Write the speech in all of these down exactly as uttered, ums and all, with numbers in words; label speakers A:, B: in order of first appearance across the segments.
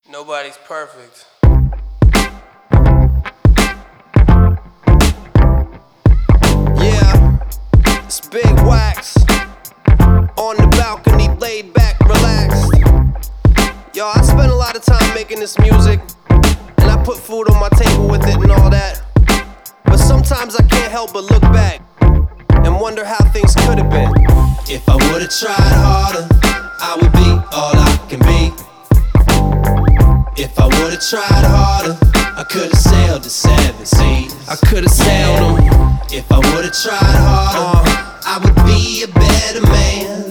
A: Nobody's perfect.
B: Yeah, it's Big Wax. On the balcony, laid back, relaxed. Yo, I spent a lot of time making this music, and I put food on my table with it and all that. But sometimes I can't help but look back and wonder how things could have been.
C: If I would've tried harder, I would be all I can be. If I would've tried harder, I could've sailed the seven seas.
B: I could've sailed them.
C: Yeah. If I would've tried harder, uh, I would be a better man.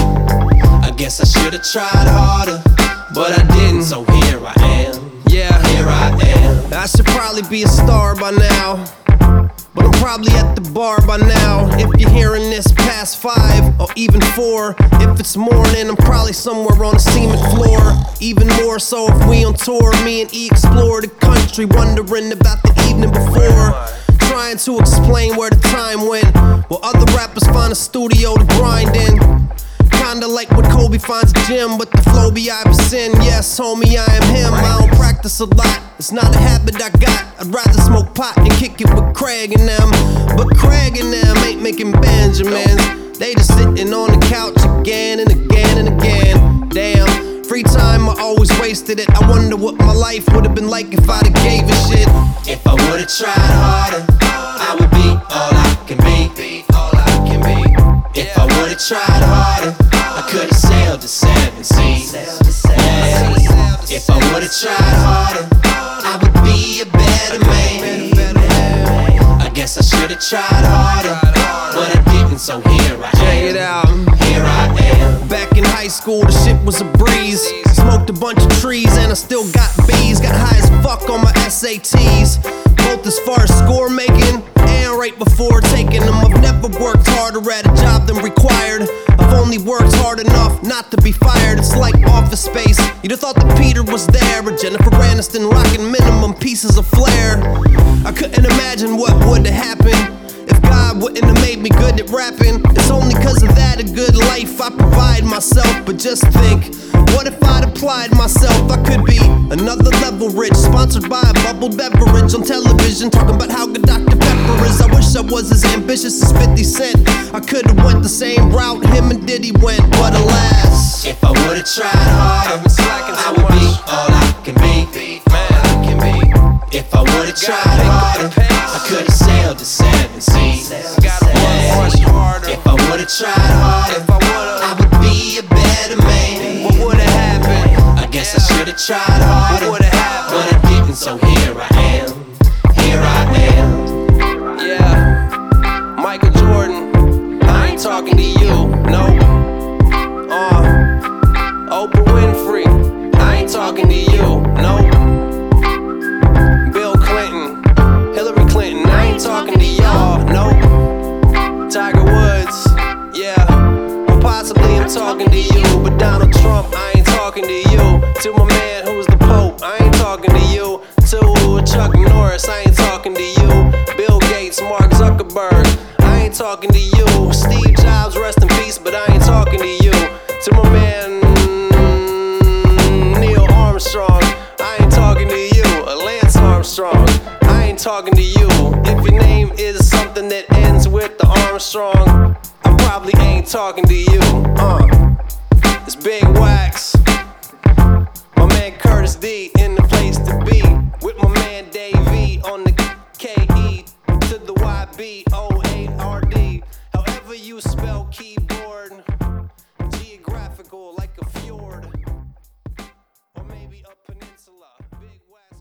C: I guess I should've tried harder, but I didn't, so here I am.
B: Yeah,
C: here I am.
B: I should probably be a star by now, but I'm probably at the bar by now. If you're hearing this past five or even four, if it's morning, I'm probably somewhere on the cement floor. Even more so if we on tour, me and E explore the country, wondering about the evening before, trying to explain where the time went, while other rappers find a studio to grind in. Kinda like when Kobe finds a gym, but the flow be Iverson. Yes, homie, I am him. I don't practice a lot, it's not a habit I got. I'd rather smoke pot than kick it with Craig and them. But Craig and them ain't making Benjamins. They just sitting on the couch again and again and again. Damn, free time, I always wasted it. I wonder what my life would've been like if I'd have gave a shit.
C: If I would've tried harder, I would be all I can be. All I can be. If I would've tried harder, I could've sailed the seven seas. Yeah. If I would've tried harder, I would be a better man. I guess I should've tried harder, but I didn't, so here I am.
B: Check it out.
C: Here I am.
B: Back in high school, the shit was a breeze. Smoked a bunch of trees and I still got B's. Got high as fuck on my S A Ts, both as far as score making and right before taking them. I've never worked harder at a job than required. I've only worked hard enough not to be fired. It's like Office Space. You'd have thought that Peter was there, or Jennifer Aniston rocking minimum pieces of flair. I couldn't imagine what would have happened if God wouldn't have made me good at rapping. It's only cause of that a good life I provide myself. But just think, what if I'd applied myself? I could be another level rich, sponsored by a bubbled beverage on television, talking about how good Doctor Pepper is. I wish I was as ambitious as fifty cent. I could've went the same route him and Diddy went, but alas,
C: if I would've tried harder, I would be all I can be. If I would've tried harder, I could've sailed the seven seas. Yeah. If I would've tried harder, I would be a better man.
B: what would've happened?
C: I guess I should've tried harder,
B: What would've happened?
C: but I didn't, so here I am. Here I am.
B: Yeah, Michael Jordan, I ain't talking to you, no. Uh, Oprah Winfrey, I ain't talking to you, no. Bill Clinton, Hillary Clinton, I ain't talking to y'all, no. Tiger Woods, yeah, well possibly I'm talking to you, but Donald Trump, I ain't talking to you. To my man who's the Pope, I ain't talking to you. To Chuck Norris, I ain't talking to you. Bill Gates, Mark Zuckerberg, I ain't talking to you. Steve Jobs, rest in peace, but I ain't talking to you. To my man Neil Armstrong, I ain't talking to you. Lance Armstrong, I ain't talking to you. If your name is something that ends with the Armstrong, I probably ain't talking to you. Uh, it's Big Wax. My man Curtis D in the place to be, with my man Dave V on the K E to the Y B O A R D. However you spell keyboard, geographical like a fjord, or maybe a peninsula. Big Wax.